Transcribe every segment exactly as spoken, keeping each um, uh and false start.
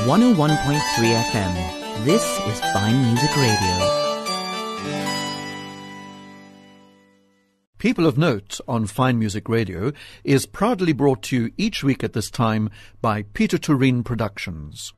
one oh one point three F M. This is Fine Music Radio. People of Note on Fine Music Radio is proudly brought to you each week at this time by Peter Turin Productions.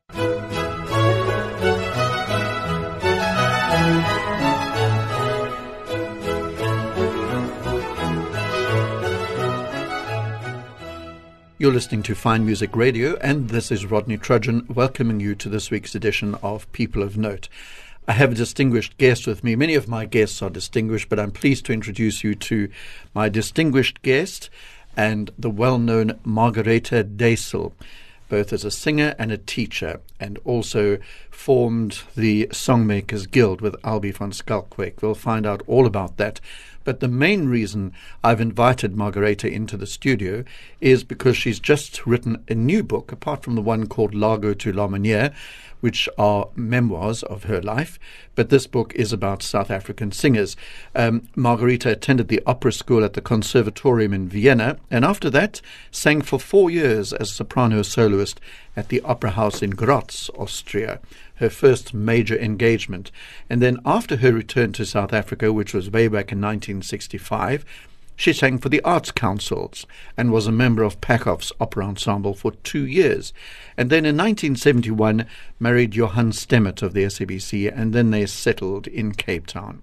You're listening to Fine Music Radio, and this is Rodney Trudgeon welcoming you to this week's edition of People of Note. I have a distinguished guest with me. Many of my guests are distinguished, but I'm pleased to introduce you to my distinguished guest and the well-known Margaretha Daessel, both as a singer and a teacher, and also formed the Songmakers Guild with Albie van Schalkwyk. We'll find out all about that. But the main reason I've invited Margaretha into the studio is because she's just written a new book, apart from the one called Largo to l'Harmonie, which are memoirs of her life. But this book is about South African singers. Um, Margaretha attended the opera school at the Conservatorium in Vienna, and after that sang for four years as soprano soloist at the Opera House in Graz, Austria, her first major engagement. And then after her return to South Africa, which was way back in nineteen sixty-five, she sang for the Arts Councils and was a member of Packoff's opera ensemble for two years. And then in nineteen seventy-one, married Johan Stemmert of the S A B C, and then they settled in Cape Town.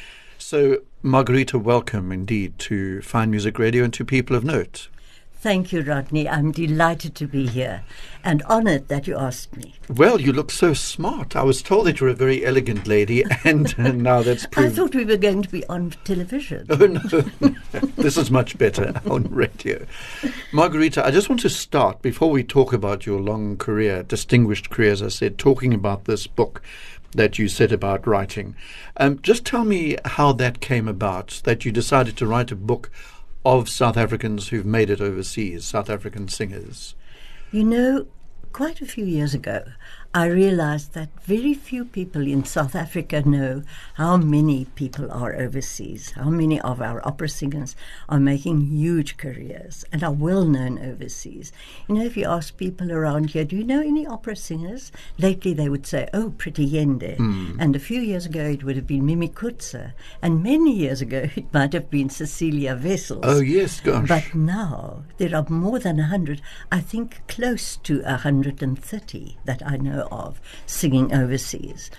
So, Margaretha, welcome indeed to Fine Music Radio and to People of Note. Thank you, Rodney. I'm delighted to be here and honoured that you asked me. Well, you look so smart. I was told that you're a very elegant lady, and uh, now that's proved. I thought we were going to be on television. Oh, no. This is much better on radio. Margaretha, I just want to start, before we talk about your long career, distinguished career, as I said, talking about this book that you set about writing. Um, just tell me how that came about, that you decided to write a book of South Africans who've made it overseas, South African singers. You know, quite a few years ago, I realized that very few people in South Africa know how many people are overseas, how many of our opera singers are making huge careers and are well known overseas. You know, if you ask people around here, do you know any opera singers? Lately they would say, oh, Pretty Yende. Mm. And a few years ago it would have been Mimi Kutzer. And many years ago it might have been Cecilia Wessels. Oh, yes, gosh. But now there are more than a hundred, I think close to a hundred and thirty that I know of singing overseas.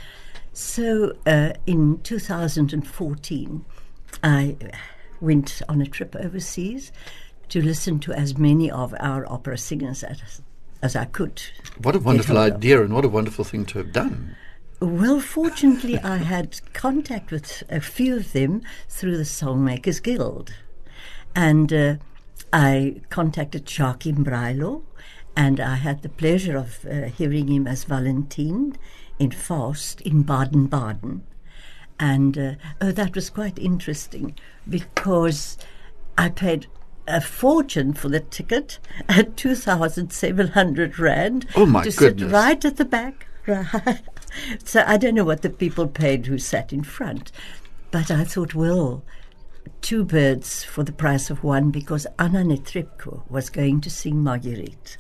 So uh, in two thousand fourteen, I went on a trip overseas to listen to as many of our opera singers as, as I could. What a wonderful idea, and what a wonderful thing to have done. Well, fortunately, I had contact with a few of them through the Songmakers Guild. And uh, I contacted Jacques Imbrailo, and I had the pleasure of uh, hearing him as Valentine in Faust in Baden-Baden. And uh, oh, that was quite interesting because I paid a fortune for the ticket at two thousand seven hundred rand oh my to goodness. sit right at the back. Right. So I don't know what the people paid who sat in front. But I thought, well, two birds for the price of one, because Anna Netrebko was going to sing Marguerite.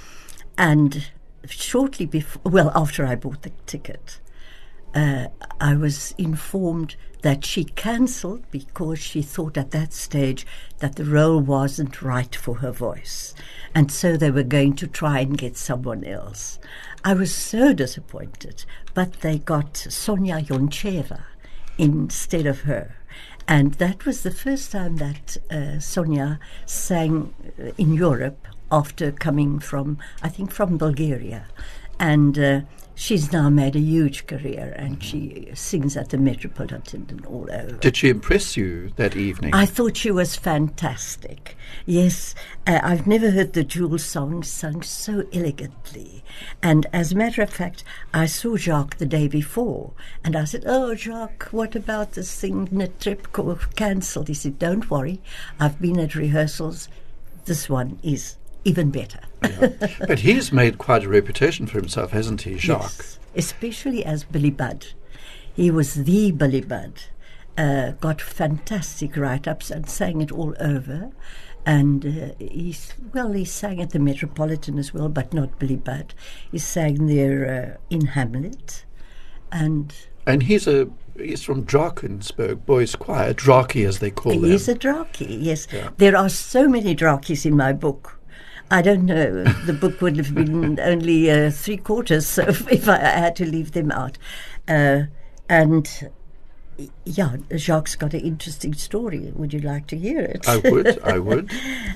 And shortly before, well, after I bought the ticket, uh, I was informed that she cancelled because she thought at that stage that the role wasn't right for her voice. And so they were going to try and get someone else. I was so disappointed, but they got Sonia Yoncheva instead of her. And that was the first time that uh, Sonia sang in Europe after coming from, I think, from Bulgaria. And uh, she's now made a huge career, and mm-hmm. she sings at the Metropolitan and all over. Did she impress you that evening? I thought she was fantastic. Yes, uh, I've never heard the Jewel song sung so elegantly. And as a matter of fact, I saw Jacques the day before, and I said, oh, Jacques, what about this thing Netrebko cancelled? He said, don't worry, I've been at rehearsals. This one is even better. Yeah. But he's made quite a reputation for himself, hasn't he, Jacques? Yes, especially as Billy Budd. He was the Billy Budd. Uh, got fantastic write-ups and sang it all over. And uh, he's, well, he sang at the Metropolitan as well, but not Billy Budd. He sang there uh, in Hamlet. And And he's a he's from Drakensberg Boys Choir, Draki as they call them. he's a draki, yes. Yeah. There are so many drakis in my book. I don't know, the book would have been only uh, three quarters so if I had to leave them out. Uh, and yeah, Jacques got an interesting story. Would you like to hear it? I would, I would.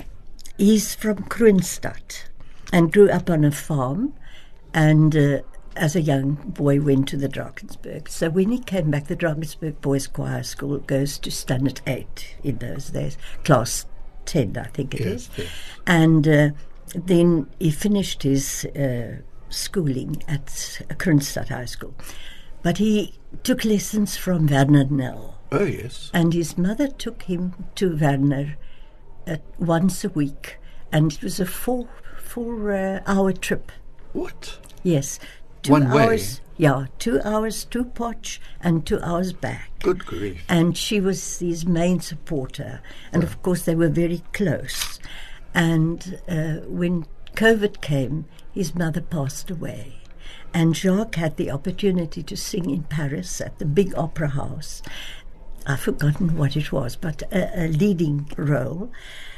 He's from Kroonstad and grew up on a farm, and uh, as a young boy went to the Drakensberg. So when he came back, the Drakensberg Boys Choir School goes to standard eight in those days, class ten, I think it Yes, is. yes. And uh, then he finished his uh, schooling at Kroonstad High School. But he took lessons from Werner Nell. Oh, yes. And his mother took him to Werner uh, once a week. And it was a four, four uh, hour trip. What? Yes. Two One way? hours, yeah, two hours to Potch and two hours back. Good grief. And she was his main supporter. And of course, they were very close. And uh, when COVID came, his mother passed away. And Jacques had the opportunity to sing in Paris at the big opera house. I've forgotten what it was, but a, a leading role.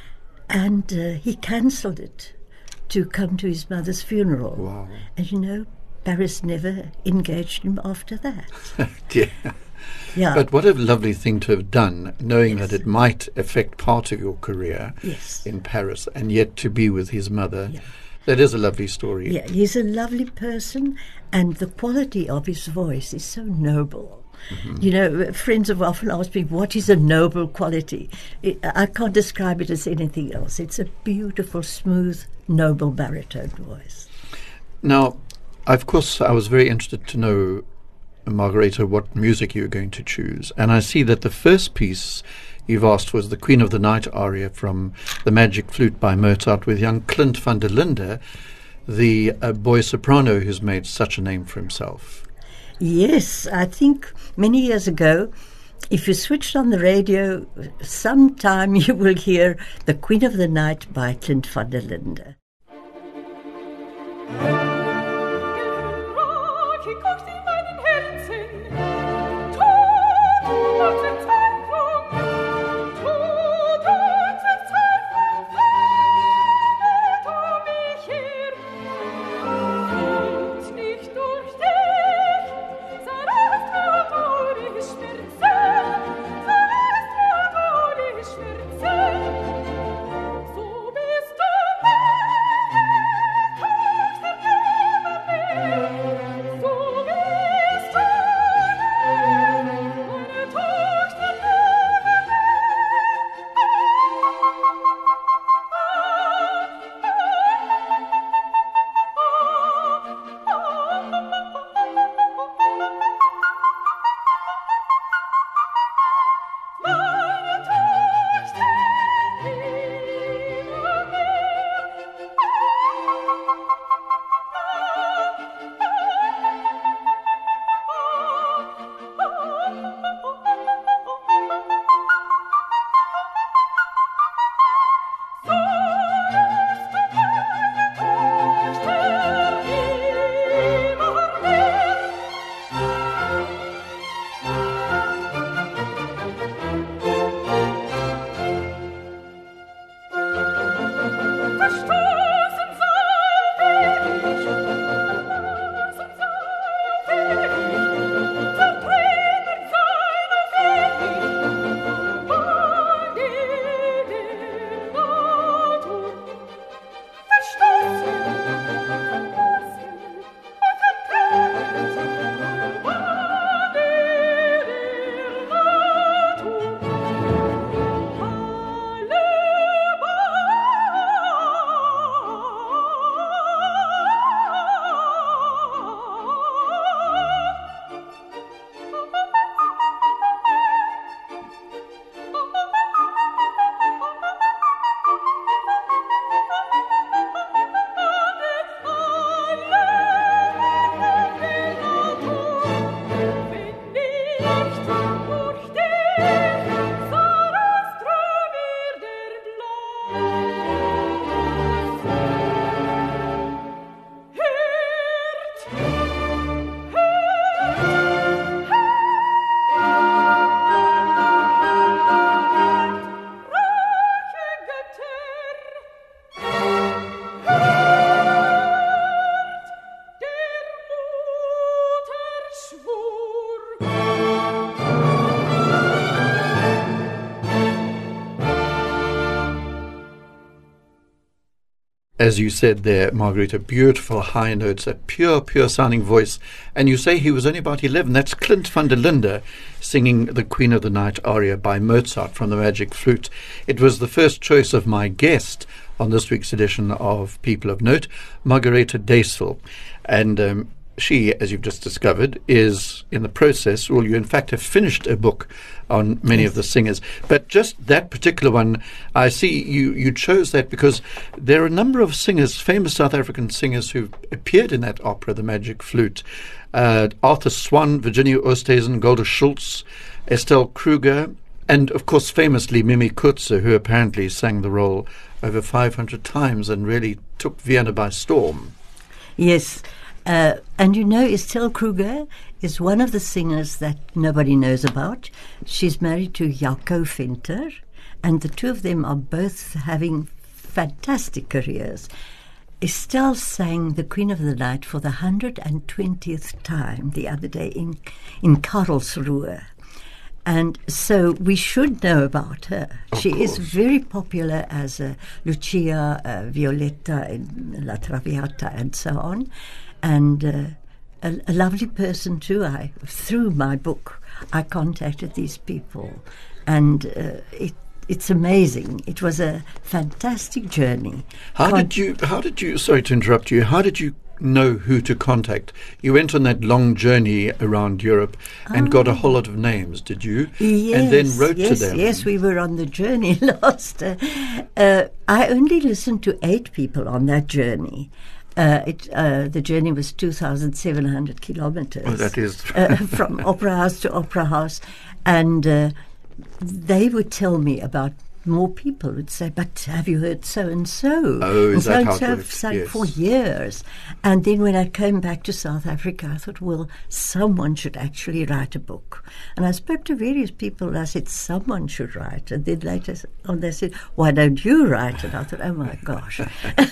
And uh, he cancelled it to come to his mother's funeral. Wow. And you know, Paris never engaged him after that. Dear. Yeah. But what a lovely thing to have done, knowing Yes. that it might affect part of your career Yes. in Paris, and yet to be with his mother. Yeah. That is a lovely story. Yeah, he's a lovely person, and the quality of his voice is so noble. Mm-hmm. You know, friends have often asked me, what is a noble quality? It, I can't describe it as anything else. It's a beautiful, smooth, noble baritone voice. Now, of course, I was very interested to know, Margareta, what music you're going to choose. And I see that the first piece you've asked was the Queen of the Night aria from The Magic Flute by Mozart, with young Clint van der Linde, the uh, boy soprano who's made such a name for himself. Yes, I think many years ago, if you switched on the radio, sometime you will hear The Queen of the Night by Clint van der Linde. So bist du meine Tochter. as you said there, Margarita, beautiful high notes, a pure, pure sounding voice. And you say he was only about eleven. That's Clint van der Linde singing the Queen of the Night aria by Mozart from the Magic Flute. It was the first choice of my guest on this week's edition of People of Note, Margarita Daceville. And um, she, as you've just discovered, is in the process, well, you in fact have finished a book on many yes. of the singers. But just that particular one, I see you, you chose that because there are a number of singers, famous South African singers who've appeared in that opera, The Magic Flute. Uh, Arthur Swan, Virginia Oosthuizen, Golda Schultz, Estelle Kruger, and of course famously Mimi Kutzer, who apparently sang the role over five hundred times and really took Vienna by storm. Yes. Uh, and you know, Estelle Kruger is one of the singers that nobody knows about. She's married to Jaco Venter, and the two of them are both having fantastic careers. Estelle sang The Queen of the Night for the one hundred twentieth time the other day in, in Karlsruhe. And so we should know about her. Of she course. is very popular as a Lucia, uh, Violetta in La Traviata and so on. And uh, a, a lovely person too. I, through my book, I contacted these people. And uh, it It's amazing. It was a fantastic journey. How Con- did you, how did you, sorry to interrupt you, how did you know who to contact? You went on that long journey around Europe and oh. got a whole lot of names, did you? Yes, and then wrote yes, to them. Yes, we were on the journey last. Uh, uh, I only listened to eight people on that journey. Uh, it, uh, the journey was two thousand seven hundred kilometers. Oh, that is. uh, from opera house to opera house. And uh, they would tell me about more people would say, but have you heard so-and-so? Oh, is and that how it so-and-so works? sang Yes. for years. And then when I came back to South Africa, I thought, well, someone should actually write a book. And I spoke to various people, and I said, someone should write. And then later on they said, why don't you write? And I thought, oh, my gosh.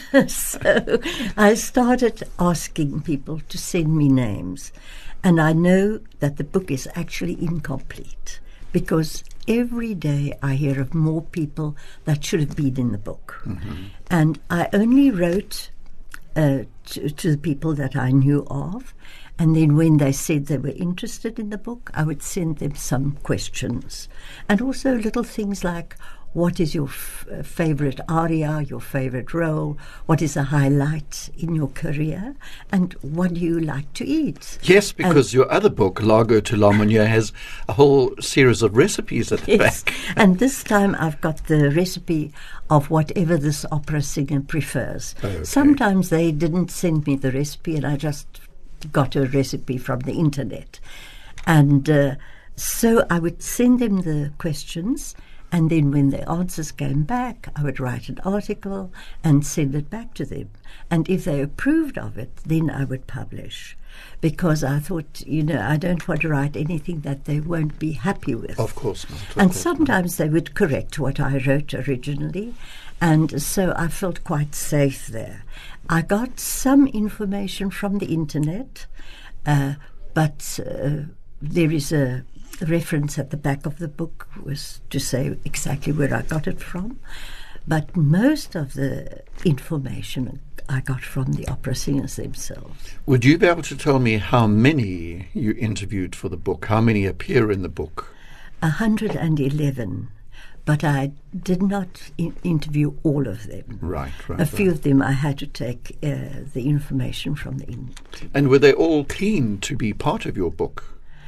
So I started asking people to send me names. And I know that the book is actually incomplete because every day I hear of more people that should have been in the book. Mm-hmm. And I only wrote uh, to, to the people that I knew of. And then when they said they were interested in the book, I would send them some questions. And also little things like, what is your f- uh, favorite aria, your favorite role? What is a highlight in your career? And what do you like to eat? Yes, because and your other book, Largo to l'Harmonie, has a whole series of recipes at the yes, back. and this time I've got the recipe of whatever this opera singer prefers. Okay. Sometimes they didn't send me the recipe and I just got a recipe from the internet. And uh, so I would send them the questions. And then when the answers came back, I would write an article and send it back to them. And if they approved of it, then I would publish. Because I thought, you know, I don't want to write anything that they won't be happy with. Of course not. Of and course sometimes they would correct what I wrote originally. And so I felt quite safe there. I got some information from the internet, uh, but uh, there is a reference at the back of the book was to say exactly where I got it from. But most of the information I got from the opera singers themselves. Would you be able to tell me how many you interviewed for the book? How many appear in the book? one hundred eleven. But I did not in- interview all of them. Right, right. A few right. of them I had to take uh, the information from the internet. And were they all keen to be part of your book?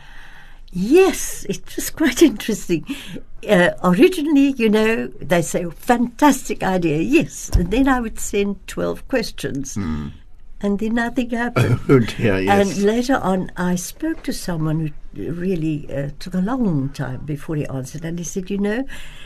Yes, it was quite interesting. Uh, originally, you know, they say, fantastic idea, yes. And then I would send twelve questions. Mm. And then nothing happened. Oh, dear, yes. And later on, I spoke to someone who really uh, took a long time before he answered. And he said, you know,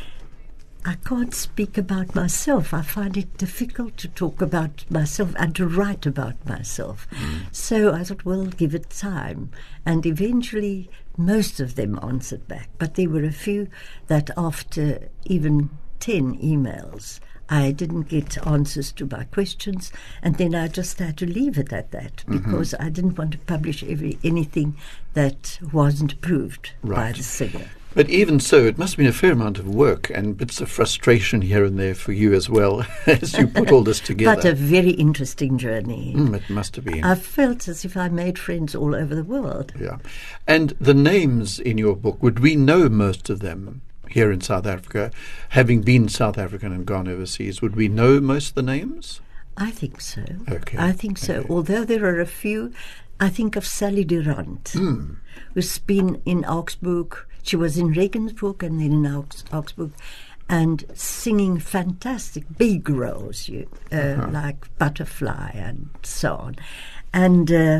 I can't speak about myself. I find it difficult to talk about myself and to write about myself. Mm. So I thought, well, give it time. And eventually, most of them answered back. But there were a few that after even ten emails, I didn't get answers to my questions, and then I just had to leave it at that because mm-hmm. I didn't want to publish every anything that wasn't approved right. by the singer. But even so, it must have been a fair amount of work and bits of frustration here and there for you as well as you put all this together. But a very interesting journey. Mm, it must have been. I felt as if I made friends all over the world. Yeah. And the names in your book, would we know most of them here in South Africa? Having been South African and gone overseas, would we know most of the names? I think so. Okay. I think so. Okay. Although there are a few, I think of Sally Durant, Mm. who's been in Augsburg. She was in Regensburg and then in Augs- Augsburg, and singing fantastic big roles, you, uh, Uh-huh. like Butterfly and so on. And uh,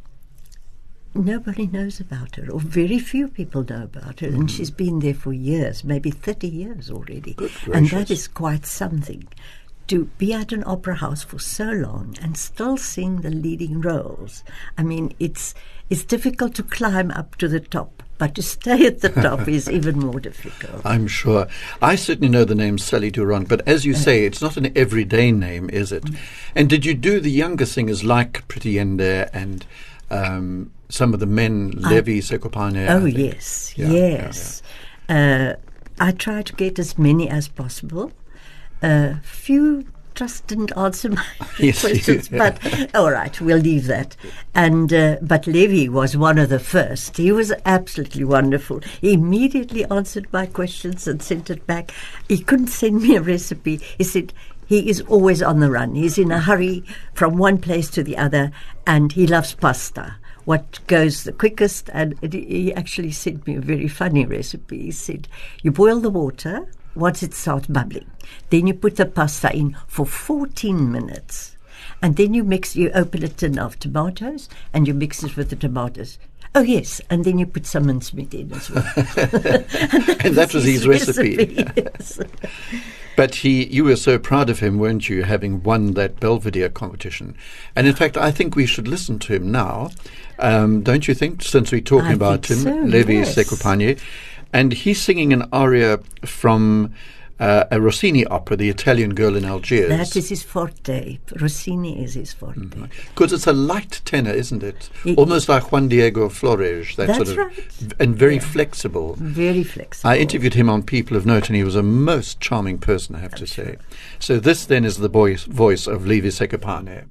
nobody knows about her, or very few people know about her. And she's been there for years, maybe thirty years already. Good And that gracious. is quite something. To be at an opera house for so long and still sing the leading roles. I mean, it's it's difficult to climb up to the top, but to stay at the top is even more difficult. I'm sure. I certainly know the name Sally Durant, but as you say, it's not an everyday name, is it? And did you do the younger singers like Pretty Yende and um, some of the men, Levi Sekopane? Oh, I think? yes, Yeah, yeah, yes. Uh, I try to get as many as possible. Uh, few just didn't answer my Yes, questions, you- but all right, we'll leave that. And uh, but Levi was one of the first. He was absolutely wonderful. He immediately answered my questions and sent it back. He couldn't send me a recipe. He said he is always on the run. He's in a hurry from one place to the other, and he loves pasta. What goes the quickest? And it- he actually sent me a very funny recipe. He said, you boil the water. Once it starts bubbling, then you put the pasta in for fourteen minutes, and then you mix. You open a tin of tomatoes, and you mix it with the tomatoes. Oh yes, and then you put some mincemeat in as well. And that was his recipe. Yes. But he, you were so proud of him, weren't you, having won that Belvedere competition? And in fact, I think we should listen to him now. Um, don't you think, since we're talking I about think him, so, Levi yes. Sekopane. And he's singing an aria from uh, a Rossini opera, The Italian Girl in Algiers. That is his forte. Rossini is his forte. Because it's a light tenor, isn't it? It- Almost like Juan Diego Flores. That That's sort of, right. And very Yeah. flexible. Very flexible. I interviewed him on People of Note, and he was a most charming person, I have to say. So this then is the voice, voice of Levi Sekopane.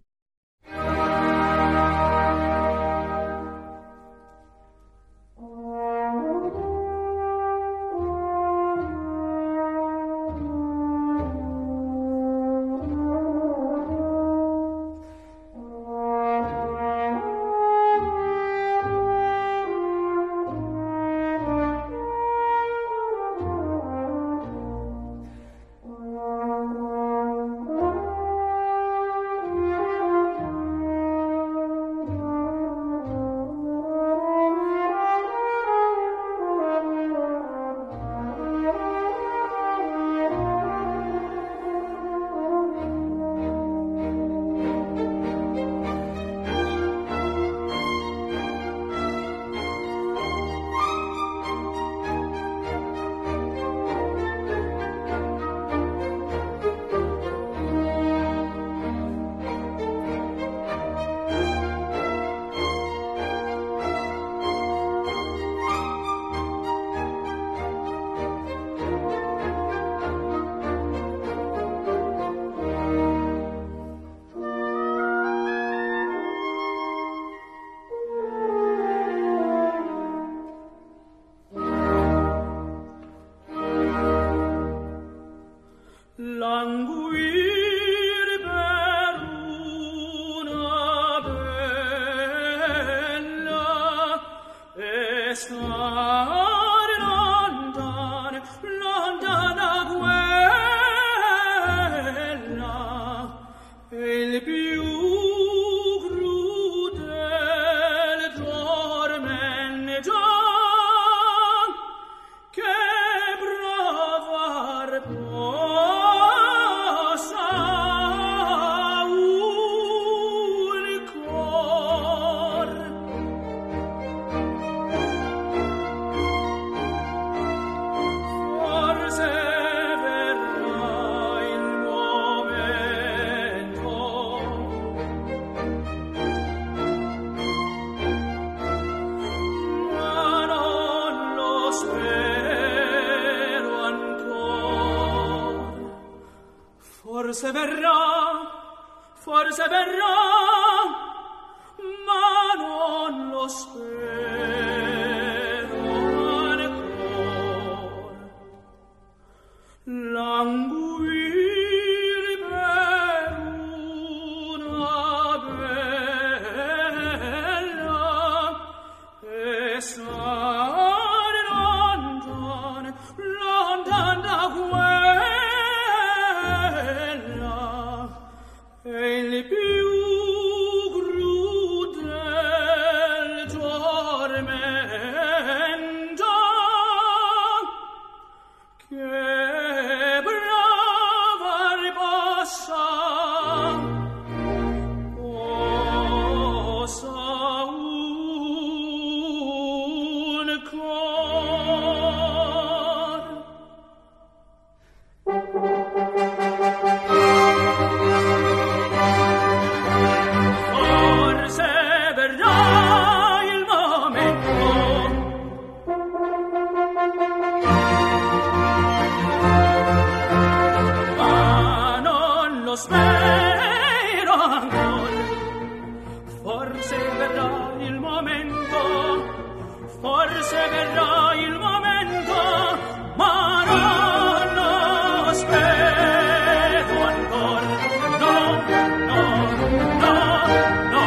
Languir per una bella e star lontan, lontana quella, e il più crudele tormento che provar possa un cor. forse verrà, forse verrà, ma non lo spero ancora. Languir per una bella e stare lontano, lontano da quella è il più crudel tormento che brava ripassa possa un cor. Forse verrà il momento, ma non lo spero ancora. Forse verrà il momento, forse verrà il momento, ma non lo spero ancora. No, no, no, no.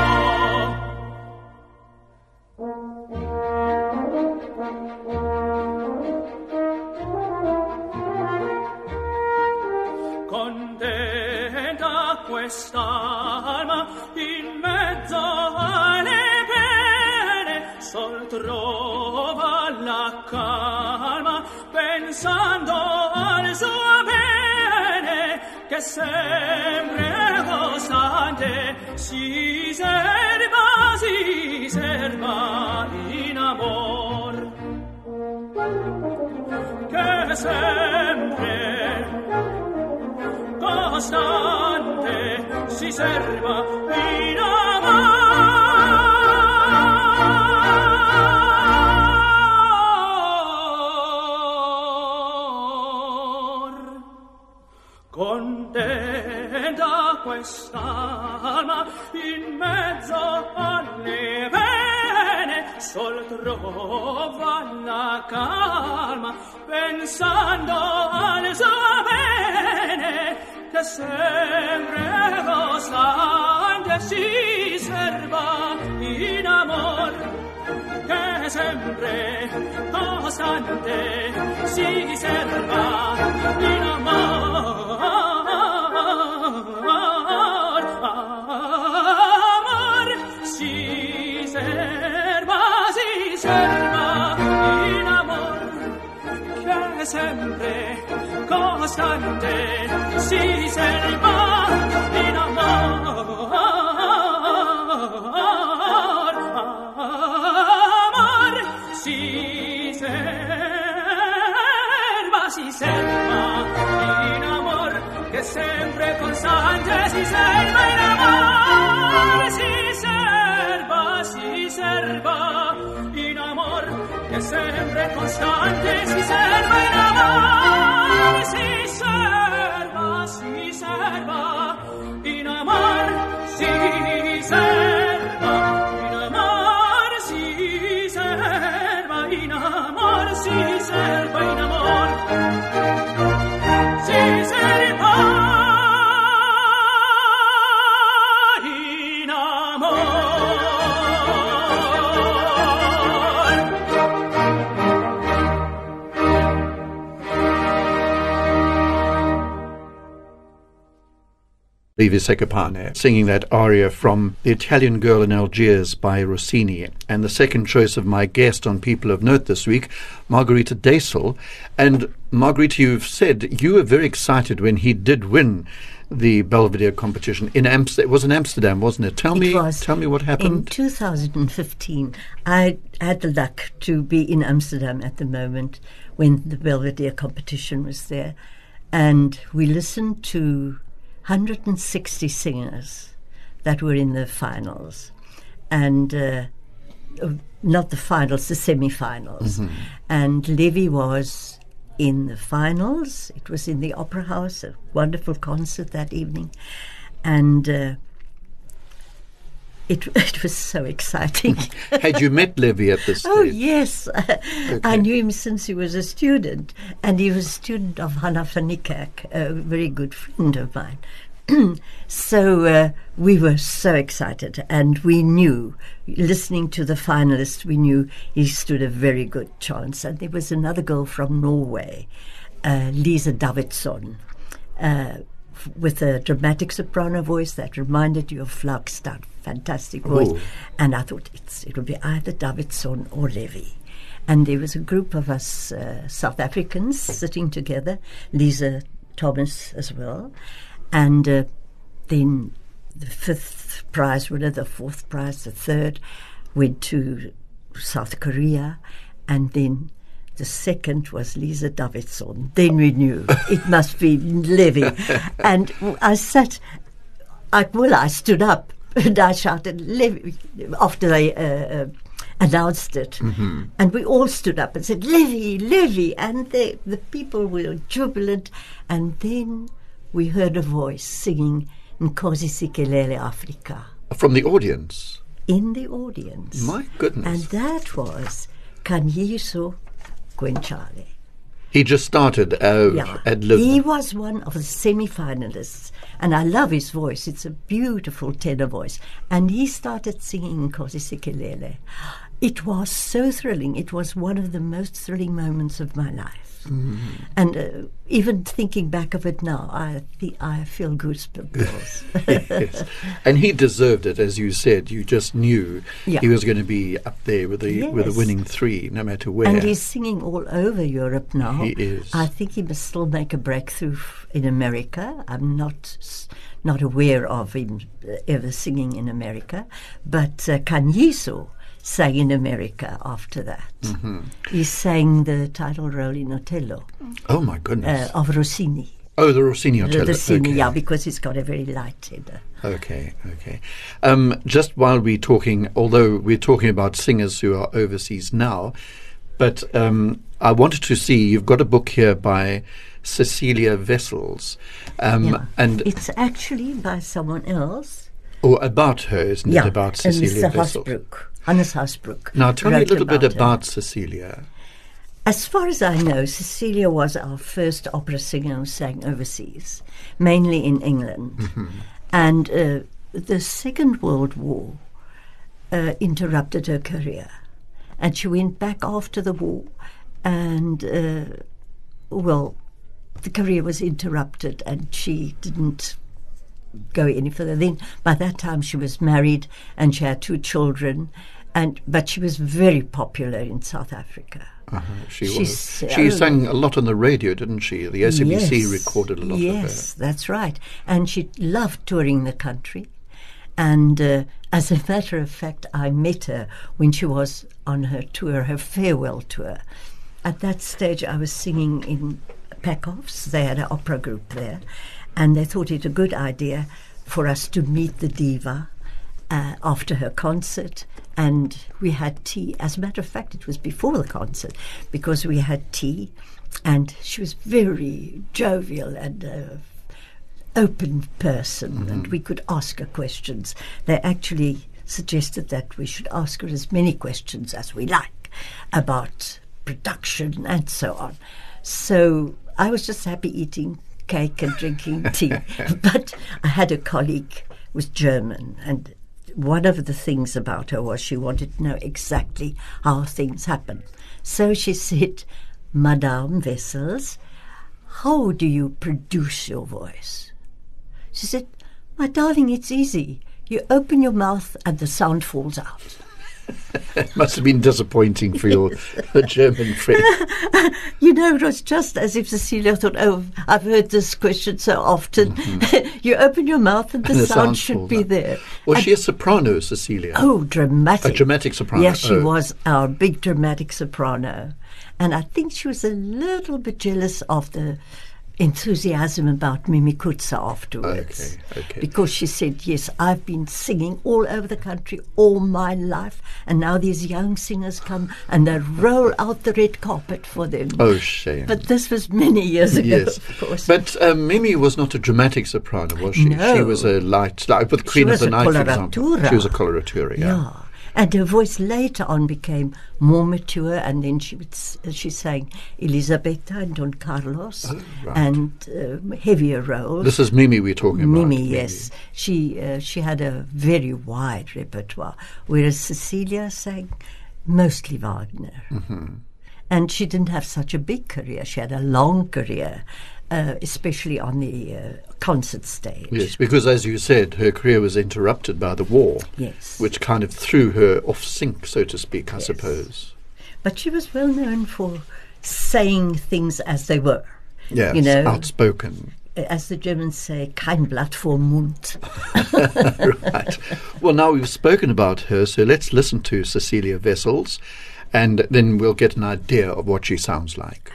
Contenta quest'alma in mezzo alle pene, sol trova la calma pensando al suo bene, che sempre costante si serva, si serva in amor, che sempre costante si serva in amor. Contenta quest'alma in mezzo alle pene, sol trova la calma pensando al suo bene, che sempre costante si serva in amor, che sempre costante si serva in amor, amor, si serva, si serva in amor, che sempre costante si serva in amor, amor, si serva, si serva in amor, che sempre costante si serva in amor, si serva, si serva in amor, che sempre costante si serva in amor, si serva, si serva in amor, si serva in amor, si serva in amor, si serva in amor, si serva in amor. Levi Secopane singing that aria from The Italian Girl in Algiers by Rossini. And the second choice of my guest on People of Note this week, Margarita Daisel. And Margarita, you've said you were very excited when he did win the Belvedere competition in Amsterdam. It was in Amsterdam, wasn't it? Tell It me, was. tell me what happened. In two thousand fifteen, I had the luck to be in Amsterdam at the moment when the Belvedere competition was there. And we listened to one hundred sixty singers that were in the finals. And uh, not the finals, the semi-finals. Mm-hmm. And Levi was in the finals. It was in the Opera House, a wonderful concert that evening. And uh, it, it was so exciting. Had you met Levy at this stage? Oh, yes. Okay. I knew him since he was a student. And he was a student of Hanna van Niekerk, a very good friend of mine. So uh, we were so excited, and we knew, listening to the finalists, we knew he stood a very good chance. And there was another girl from Norway, uh, Lisa Davidsson, uh, f- with a dramatic soprano voice that reminded you of Flagstad, fantastic voice. Oh. And I thought it's, it would be either Davidsson or Levy. And there was a group of us uh, South Africans sitting together, Lisa Thomas as well. And uh, then the fifth prize winner, the fourth prize, the third went to South Korea. And then the second was Lisa Davidsson. Then we knew it must be Levy. And I sat, I, well, I stood up and I shouted, Levy, after they uh, uh, announced it. Mm-hmm. And we all stood up and said, Levy, Levy. And they, the people were jubilant. And then we heard a voice singing Nkosi Sikelele Africa. From the audience? In the audience. My goodness. And that was Kanyiso Gwenchale. He just started uh, Yeah. at Liv. He was one of the semi-finalists. And I love his voice. It's a beautiful tenor voice. And he started singing Nkosi Sikelele. It was so thrilling. It was one of the most thrilling moments of my life. Mm-hmm. And uh, even thinking back of it now, I th- I feel goosebumps. Yes. And he deserved it, as you said. You just knew Yeah. he was going to be up there with the with the Yes. winning three, no matter where. And he's singing all over Europe now. He is. I think he must still make a breakthrough f- in America. I'm not s- not aware of him uh, ever singing in America. But uh, Kanyiso sang in America after that. Mm-hmm. He sang the title role in Otello Oh, my uh, goodness. of Rossini. oh, the Rossini The Otello. Rossini, okay. yeah, because he's got a very light tenor. Okay, okay. Um, just while we're talking, although we're talking about singers who are overseas now, but um, I wanted to see, you've got a book here by Cecilia Wessels. Um, Yeah. and It's actually by someone else. or about her, isn't Yeah, it? About and Cecilia Mister Wessels. Hasbrook. Hannes Hasbrook. Now, tell me a wrote little bit her. about Cecilia. As far as I know, Cecilia was our first opera singer who sang overseas, mainly in England. Mm-hmm. And uh, the Second World War uh, interrupted her career. And she went back after the war, and, uh, well, the career was interrupted, and she didn't go any further. Then, by that time, she was married, and she had two children, and but she was very popular in South Africa. Uh-huh, she She's- was. She oh. sang a lot on the radio, didn't she? The S A B C Yes, recorded a lot yes, of that's right. And she loved touring the country. And uh, as a matter of fact, I met her when she was on her tour, her farewell tour. At that stage, I was singing in Packoffs. They had an opera group there. And they thought it a good idea for us to meet the diva uh, after her concert. And we had tea. As a matter of fact, it was before the concert, because we had tea. And she was very jovial and uh, open person, mm-hmm. and we could ask her questions. They actually suggested that we should ask her as many questions as we like about production and so on. So I was just happy eating cake and drinking tea. But I had a colleague who was German, and one of the things about her was she wanted to know exactly how things happen. So she said, Madame Wessels, how do you produce your voice? She said, my darling, it's easy. You open your mouth and the sound falls out. It must have been disappointing for your German friend. You know, it was just as if Cecilia thought, oh, I've heard this question so often. Mm-hmm. You open your mouth and the, and the sound should be out. there. Was and she a soprano, Cecilia? Oh, dramatic. A dramatic soprano. Yes, she oh. was our big dramatic soprano. And I think she was a little bit jealous of the enthusiasm about Mimi Kutza afterwards. Okay, okay. Because she said, yes, I've been singing all over the country all my life, and now these young singers come and they roll out the red carpet for them. Oh, shame. But this was many years ago, Yes, of course. but um, Mimi was not a dramatic soprano, was she? No. She was a light, like with Queen of was the a Night, for example. coloratura. She was a coloratura, yeah. Yeah. And her voice later on became more mature, and then she would s- she sang Elisabetta and Don Carlos, Oh, right. and um, heavier roles. This is Mimi we're talking about. Mimi, yes. She uh, she had a very wide repertoire, whereas Cecilia sang mostly Wagner. Mm-hmm. And she didn't have such a big career. She had a long career, uh, especially on the uh, concert stage. Yes, because as you said, her career was interrupted by the war, Yes. which kind of threw her off sync, so to speak, I Yes. suppose. But she was well known for saying things as they were. Yes, You know, outspoken. as the Germans say, kein Blatt vor Mund. Right. Well, now we've spoken about her, so let's listen to Cecilia Wessels, and then we'll get an idea of what she sounds like.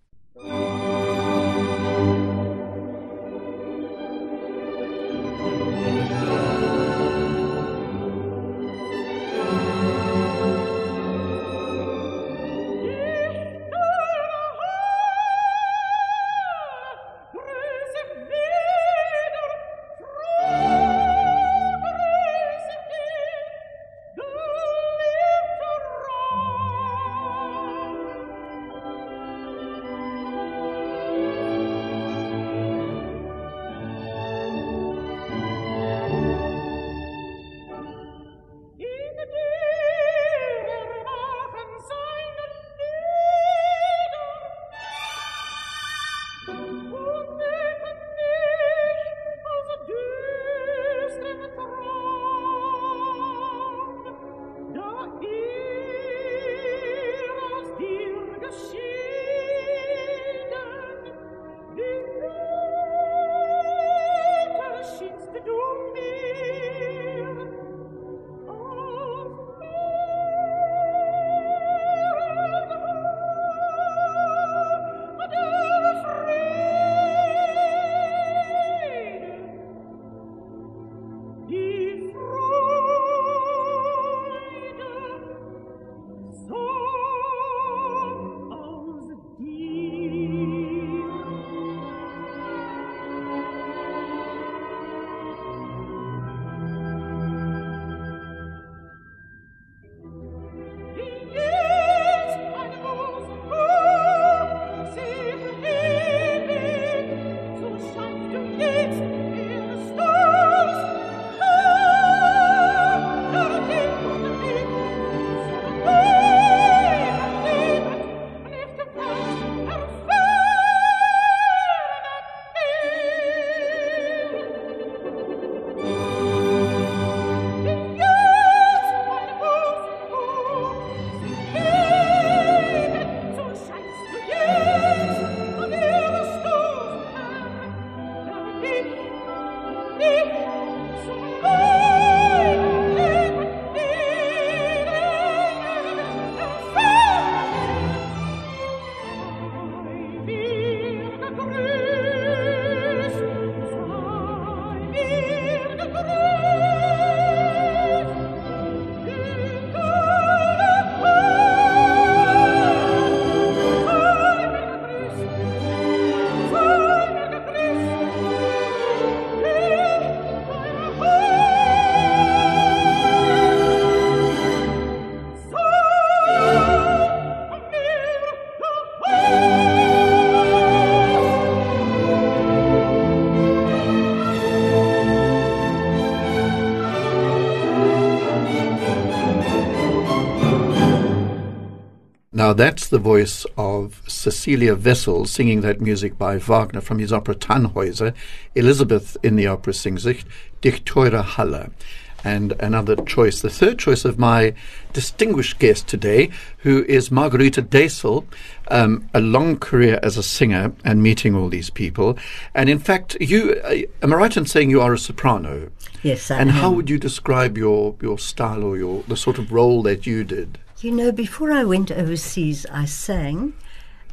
Now that's the voice of Cecilia Wessels singing that music by Wagner from his opera Tannhäuser. Elizabeth in the opera sings it, Dich teure Halle. And another choice, the third choice of my distinguished guest today, who is Margarita Daisel, um, a long career as a singer and meeting all these people. And in fact, you, uh, am I right in saying you are a soprano? Yes, I And am. how would you describe your, your style or your the sort of role that you did? You know, before I went overseas, I sang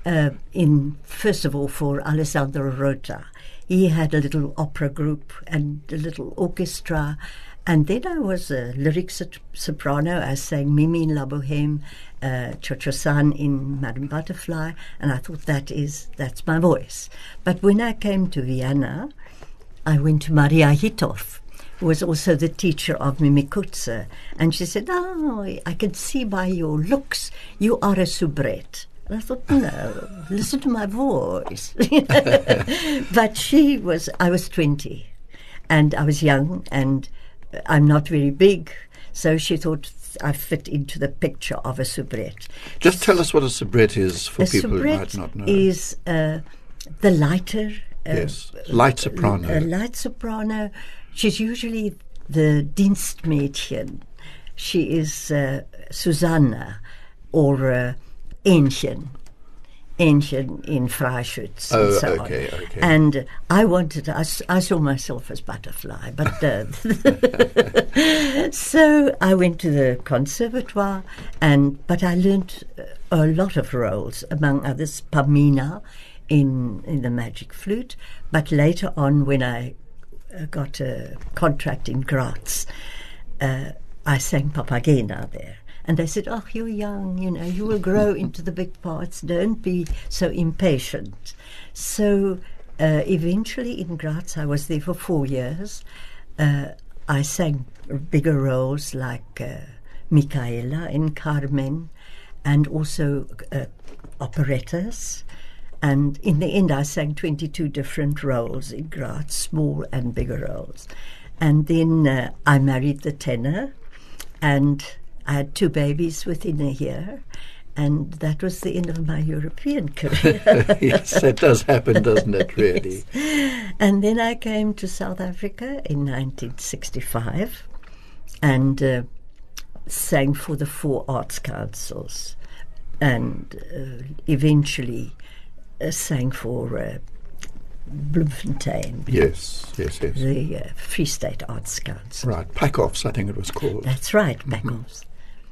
uh, in first of all for Alessandro Rota. He had a little opera group and a little orchestra. And then I was a lyric sop- soprano. I sang Mimi in La Boheme, uh, Cho-Cho-San in Madame Butterfly, and I thought that is that's my voice. But when I came to Vienna, I went to Maria Hittorf, who was also the teacher of Mimi Kutzer, and she said, "Oh, I can see by your looks you are a soubrette." And I thought, no, listen to my voice. But she was, I was twenty, and I was young, and I'm not very big, so she thought I fit into the picture of a soubrette. Just tell us what a soubrette is for a people who soubrette might not know. is uh, the lighter. Uh, yes, light soprano. A light soprano. She's usually the Dienstmädchen. She is uh, Susanna or uh, Ähnchen. Ähnchen in Freischütz Oh, and so okay, on. okay. And uh, I wanted, I, s- I saw myself as Butterfly, but uh, so I went to the conservatoire, and but I learned a lot of roles, among others Pamina in in the Magic Flute. But later on, when I uh, got a contract in Graz, uh, I sang Papagena there. And they said, "Oh, you're young, you know, you will grow into the big parts. Don't be so impatient." So uh, eventually in Graz, I was there for four years. Uh, I sang bigger roles like uh, Michaela in Carmen, and also uh, operettas. And in the end, I sang twenty-two different roles in Graz, small and bigger roles. And then uh, I married the tenor, and I had two babies within a year, and that was the end of my European career. Yes, that does happen, doesn't it, really? Yes. And then I came to South Africa in nineteen sixty-five and uh, sang for the four arts councils, and uh, eventually uh, sang for uh, Bloemfontein, Yes, yes, yes. the uh, Free State Arts Council. Right, Packoffs, I think it was called. That's right, Packoffs.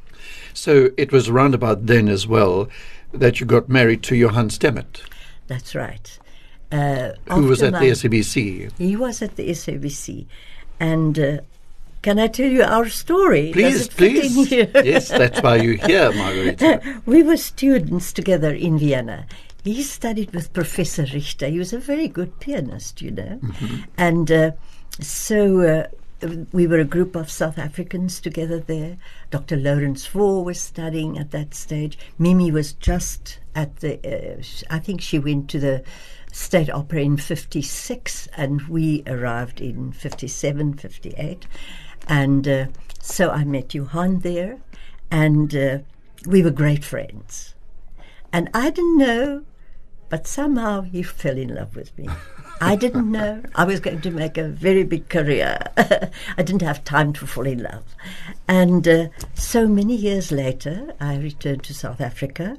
So it was around about then as well that you got married to Johann Stemmet, That's right. Uh, who was after at my- the S A B C. He was at the S A B C. And uh, can I tell you our story? Please, Does it fit in please. here? Yes, that's why you're here, Margarita. We were students together in Vienna. He studied with Professor Richter. He was a very good pianist, you know. Mm-hmm. And uh, so uh, we were a group of South Africans together there. Doctor Lawrence Vore was studying at that stage. Mimi was just at the, uh, sh- I think she went to the State Opera in fifty-six, and we arrived in fifty-seven, fifty-eight. And uh, so I met Johann there, and uh, we were great friends. And I didn't know, but somehow he fell in love with me. I didn't know. I was going to make a very big career. I didn't have time to fall in love. And uh, so many years later, I returned to South Africa,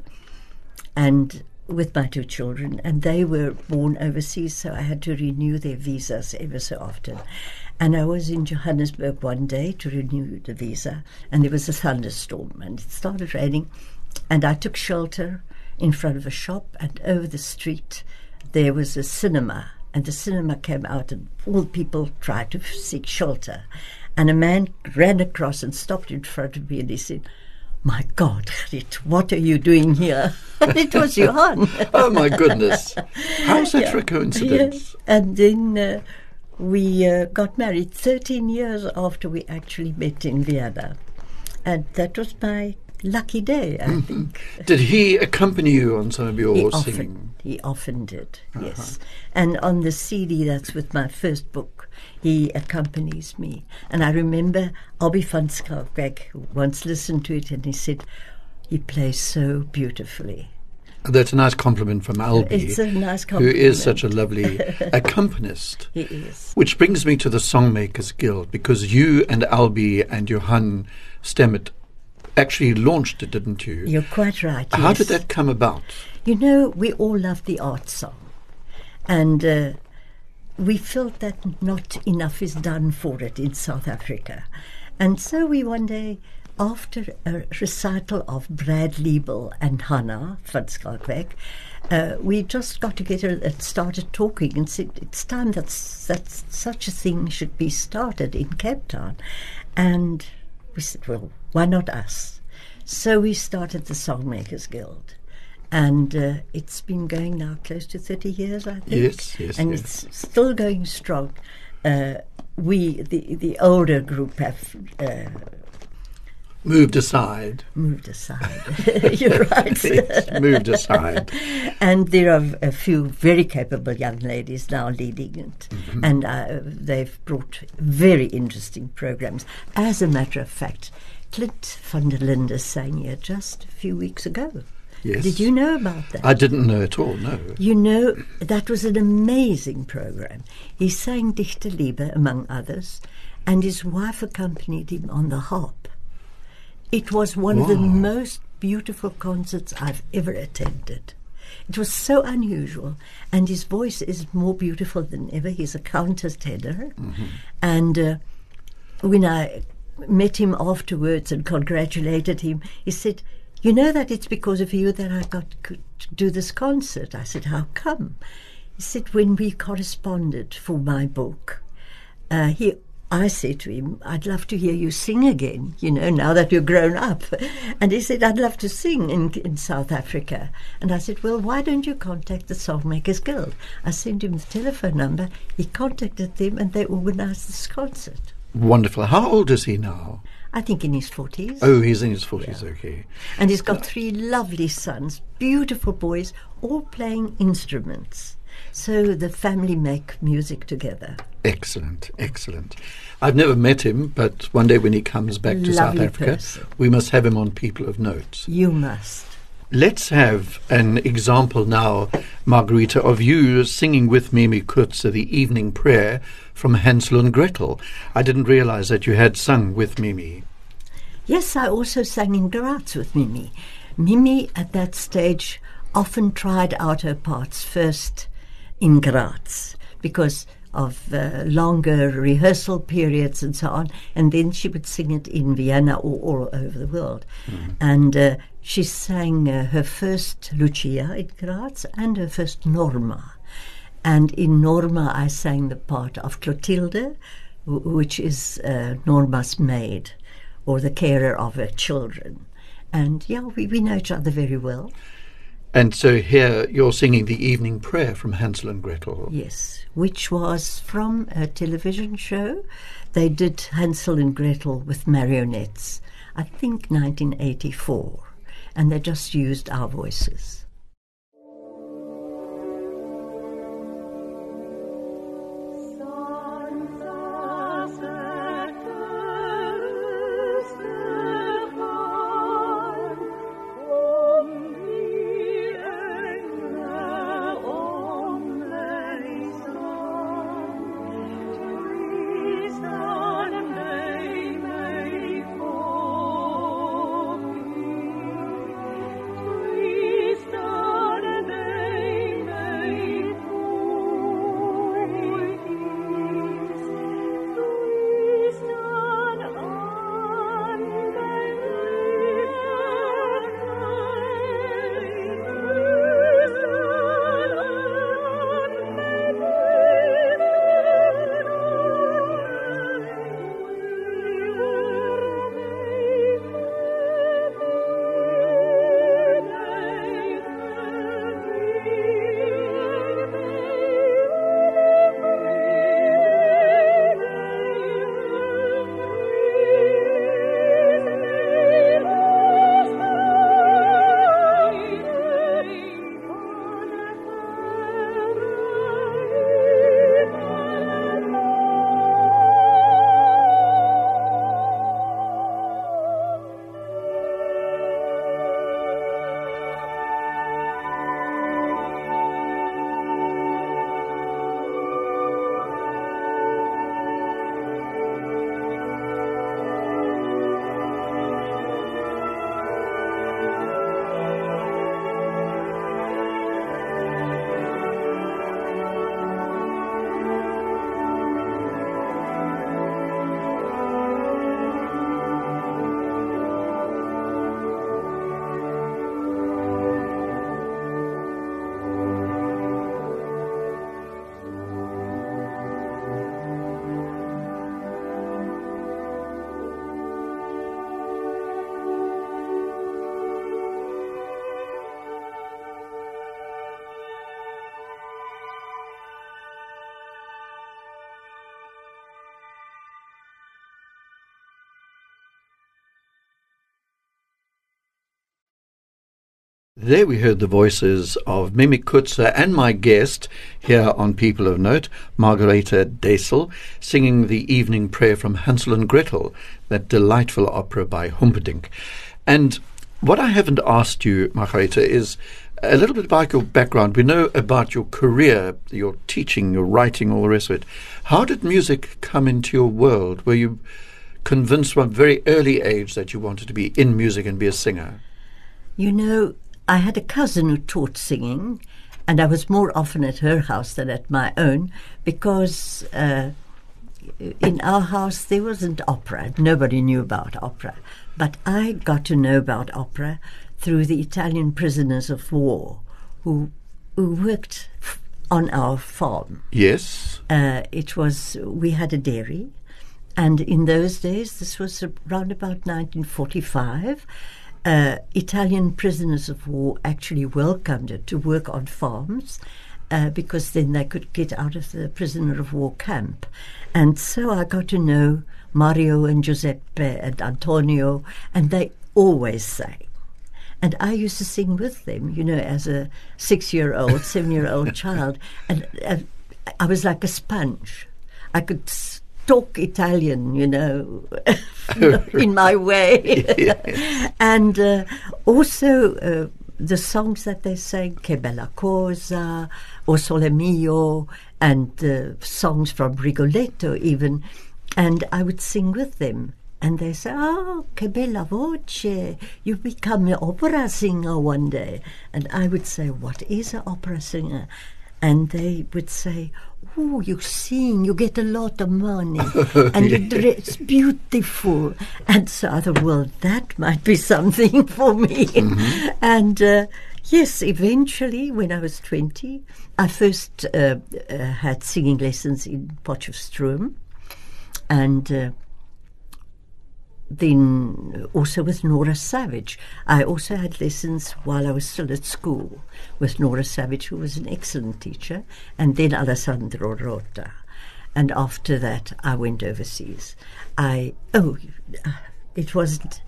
and with my two children, and they were born overseas, so I had to renew their visas ever so often. And I was in Johannesburg one day to renew the visa, and there was a thunderstorm, and it started raining, and I took shelter in front of a shop, and over the street there was a cinema, and the cinema came out, and all people tried to seek shelter. And a man ran across and stopped in front of me, and he said, "My God, Gerrit, what are you doing here?" And it was Johann. Oh, my goodness. How's that Yeah. for a coincidence? Yeah. And then uh, we uh, got married thirteen years after we actually met in Vienna. And that was my lucky day, I think. Did he accompany you on some of your He singing? often, he often did, yes. And on the C D that's with my first book, he accompanies me. And I remember Albie van Schalkwyk once listened to it, and he said, "He plays so beautifully." That's a nice compliment from Albie, It's a nice who is compliment. such a lovely accompanist. He is. Which brings me to the Songmakers Guild, because you and Albie and Johann Stemmet actually launched it, didn't you? You're quite right. How yes. did that come about? You know, we all love the art song. And uh, we felt that not enough is done for it in South Africa. And so we one day after a recital of Brad Liebel and Hannah van Skalkweg, uh, we just got together and started talking and said it's time that that such a thing should be started in Cape Town. And we said, well, why not us? So we started the Songmakers Guild. And uh, it's been going now close to thirty years, I think. Yes, yes, And yes. it's still going strong. Uh, we, the, the older group, have uh, Moved aside. moved aside. You're right. Yes, moved aside. And there are a few very capable young ladies now leading it. Mm-hmm. And uh, they've brought very interesting programs. As a matter of fact, Clint van der Linde sang here just a few weeks ago. Yes. Did you know about that? I didn't know at all, no. You know, that was an amazing program. He sang Dichter Liebe, among others, and his wife accompanied him on the harp. It was one of the Wow. most beautiful concerts I've ever attended. It was so unusual, and his voice is more beautiful than ever. He's a countertenor, Mm-hmm. and uh, when I met him afterwards and congratulated him, he said, "You know that it's because of you that I got to do this concert." I said, "How come?" He said, "When we corresponded for my book, uh, he." I said to him, "I'd love to hear you sing again, you know, now that you're grown up." And he said, "I'd love to sing in, in South Africa." And I said, "Well, why don't you contact the Songmakers Guild?" I sent him the telephone number. He contacted them and they organized this concert. Wonderful. How old is he now? I think in his forties. Oh, he's in his forties, okay. And he's got three lovely sons, beautiful boys, all playing instruments. So the family make music together. Excellent, excellent. I've never met him, but one day when he comes back to South Lovely Africa, person. we must have him on People of Note. You must. Let's have an example now, Margarita, of you singing with Mimi Kurtz the evening prayer from Hansel and Gretel. I didn't realize that you had sung with Mimi. Yes, I also sang in Graz with Mimi. Mimi, at that stage, often tried out her parts first in Graz because of uh, longer rehearsal periods and so on, and then she would sing it in Vienna or all over the world. Mm. And uh, she sang uh, her first Lucia in Graz and her first Norma. And in Norma I sang the part of Clotilde, w- which is uh, Norma's maid, or the carer of her children. And yeah, we, we know each other very well. And so here you're singing the evening prayer from Hansel and Gretel. Yes, which was from a television show. They did Hansel and Gretel with marionettes, I think nineteen eighty-four, and they just used our voices. Christ There we heard the voices of Mimi Coetzee and my guest here on People of Note, Margaretha Daessel, singing the evening prayer from Hansel and Gretel, that delightful opera by Humperdinck. And what I haven't asked you, Margaretha, is a little bit about your background. We know about your career, your teaching, your writing, all the rest of it. How did music come into your world? Were you convinced from a very early age that you wanted to be in music and be a singer? You know, I had a cousin who taught singing, and I was more often at her house than at my own, because uh, in our house there wasn't opera. Nobody knew about opera. But I got to know about opera through the Italian prisoners of war who who worked f- on our farm. Yes. Uh, it was, we had a dairy, and in those days, this was around about nineteen forty-five, uh, Italian prisoners of war actually welcomed it to work on farms, uh, because then they could get out of the prisoner of war camp. And so I got to know Mario and Giuseppe and Antonio, and they always sang. And I used to sing with them, you know, as a six-year-old, seven-year-old child. And uh, I was like a sponge. I could talk Italian, you know, in my way. And uh, also uh, the songs that they sang, Che Bella Cosa, O Sole Mio, and uh, songs from Rigoletto even. And I would sing with them. And they say, oh, che bella voce, you become an opera singer one day. And I would say, what is an opera singer? And they would say, oh, you sing, you get a lot of money, and you dress beautiful. And so I thought, well, that might be something for me. Mm-hmm. And uh, yes, eventually, when I was twenty, I first uh, uh, had singing lessons in Potchefstroom, and uh, then also with Nora Savage. I also had lessons while I was still at school with Nora Savage, who was an excellent teacher, and then Alessandro Rota. And after that, I went overseas. I oh, it wasn't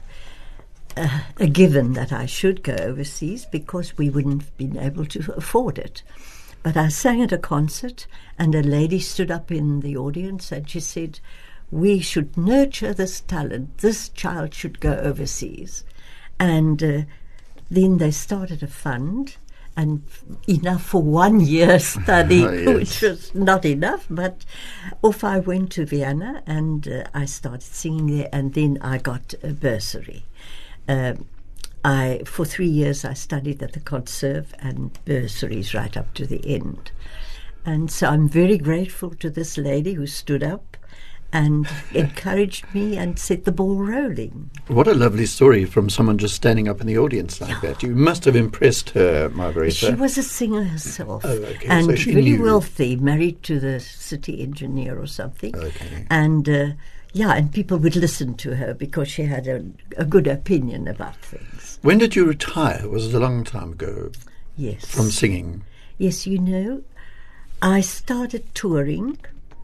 uh, a given that I should go overseas because we wouldn't have been able to afford it. But I sang at a concert, and a lady stood up in the audience and she said, we should nurture this talent. This child should go overseas. And uh, then they started a fund, and enough for one year study, oh, yes. which was not enough. But off I went to Vienna, and uh, I started singing there, and then I got a bursary. Uh, I for three years I studied at the Conserve, and bursaries right up to the end. And so I'm very grateful to this lady who stood up and encouraged me and set the ball rolling. What a lovely story from someone just standing up in the audience like that. You must have impressed her, Margaretha. She was a singer herself. Oh, okay. And so she very knew. wealthy, married to the city engineer or something. Okay. And uh, yeah, and people would listen to her because she had a, a good opinion about things. When did you retire? Was it a long time ago? Yes. From singing? Yes, you know, I started touring.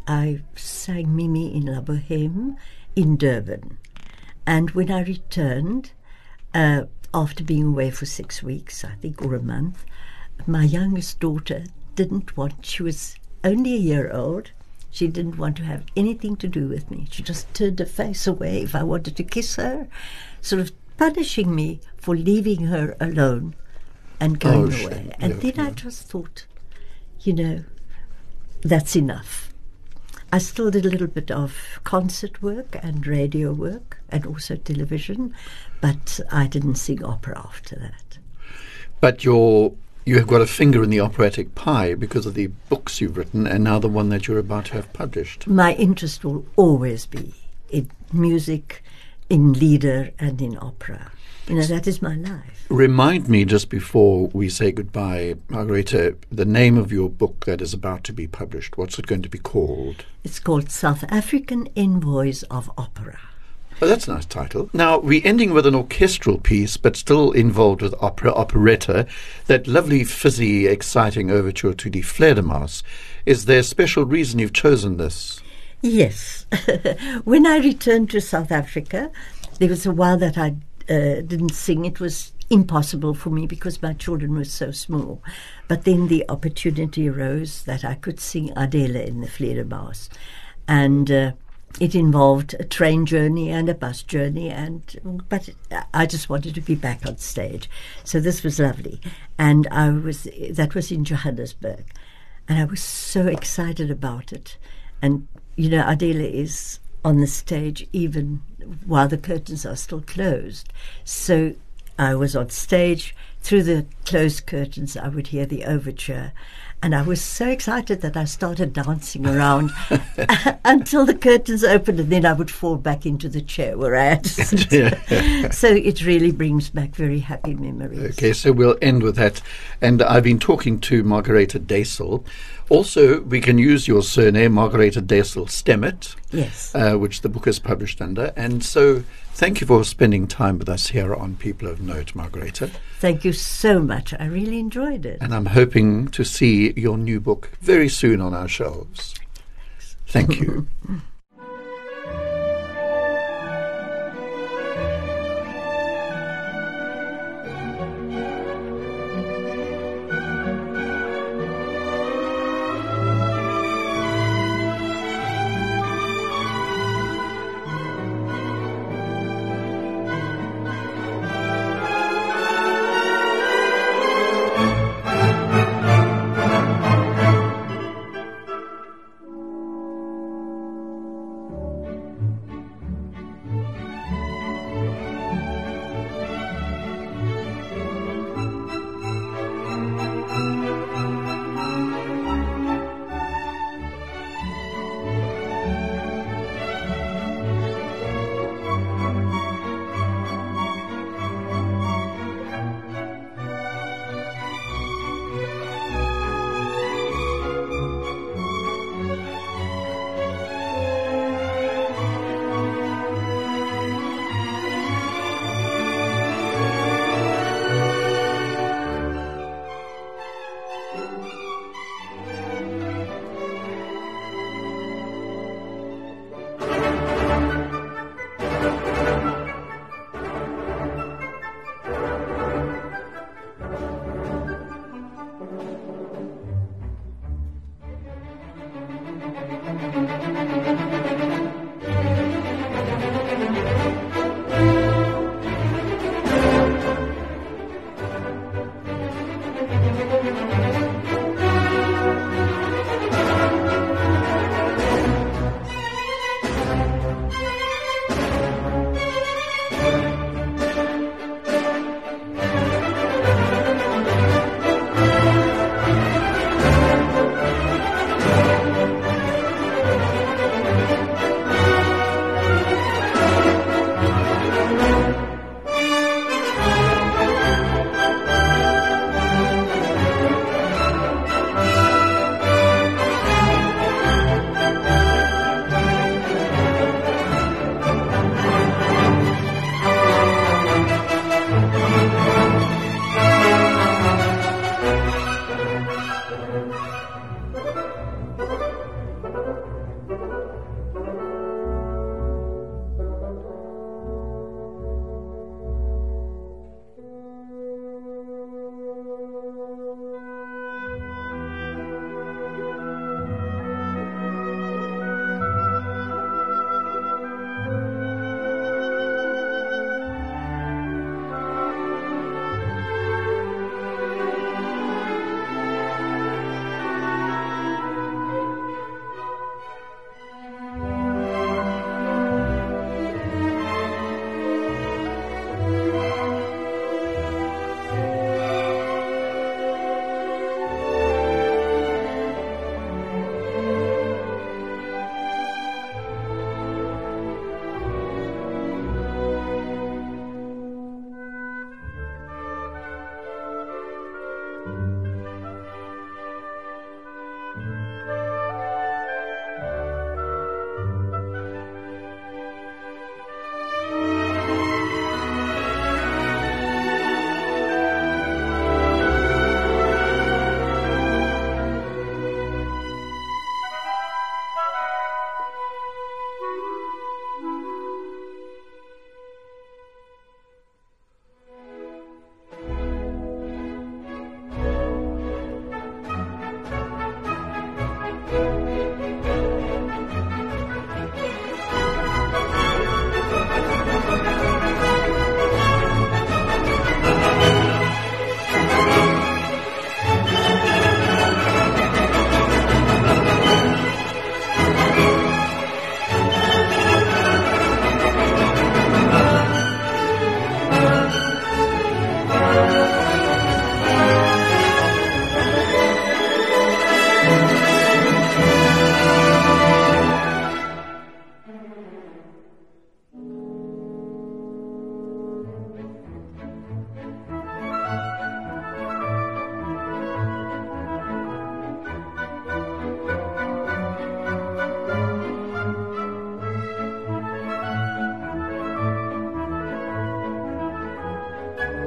I sang Mimi in La Bohème in Durban. And when I returned, uh, after being away for six weeks, I think, or a month, my youngest daughter didn't want, she was only a year old, she didn't want to have anything to do with me. She just turned her face away if I wanted to kiss her, sort of punishing me for leaving her alone and going Oh, away. shit. And Yeah, then yeah. I just thought, you know, that's enough. I still did a little bit of concert work and radio work and also television, but I didn't sing opera after that. But you're, you have got a finger in the operatic pie because of the books you've written and now the one that you're about to have published. My interest will always be in music, in lieder and in opera. You know, that is my life. Remind me, just before we say goodbye, Margaretha, the name of your book that is about to be published. What's it going to be called? It's called South African Envoys of Opera. Oh, that's a nice title. Now, we're ending with an orchestral piece, but still involved with opera, operetta, that lovely, fizzy, exciting overture to Die Fledermaus. Is there a special reason you've chosen this? Yes. When I returned to South Africa, there was a while that I uh, didn't sing. It was impossible for me because my children were so small. But then the opportunity arose that I could sing Adele in the Fledermaus. And uh, it involved a train journey and a bus journey, and but I just wanted to be back on stage. So this was lovely. And I was that was in Johannesburg. And I was so excited about it. And, you know, Adele is on the stage even while the curtains are still closed. So I was on stage. Through the closed curtains, I would hear the overture. And I was so excited that I started dancing around until the curtains opened, and then I would fall back into the chair where I had to sit. Yeah. So it really brings back very happy memories. Okay, so we'll end with that. And I've been talking to Margaretha Dassel. Also, we can use your surname, Margaretha Dassel Stemmet, Yes. uh, which the book is published under. And so thank you for spending time with us here on People of Note, Margaretha. Thank you so much. I really enjoyed it. And I'm hoping to see your new book very soon on our shelves. Thank you.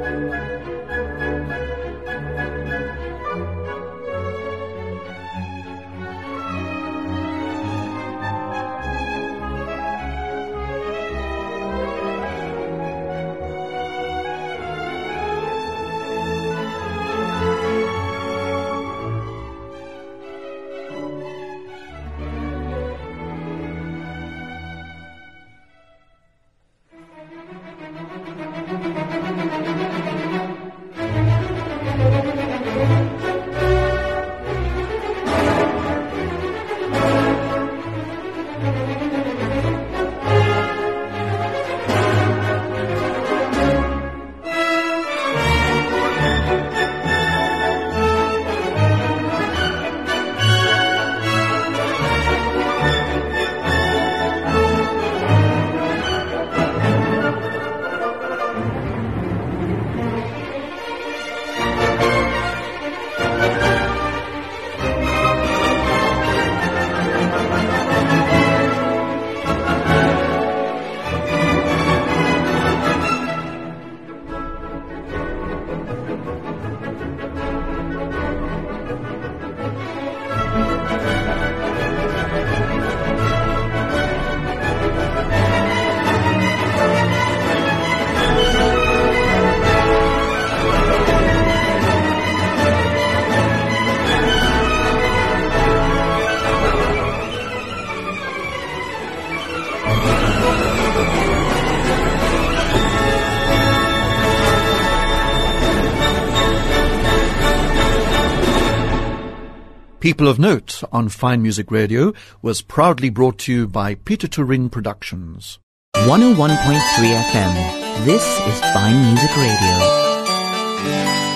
People of Note on Fine Music Radio was proudly brought to you by Peter Turin Productions. one oh one point three F M. This is Fine Music Radio.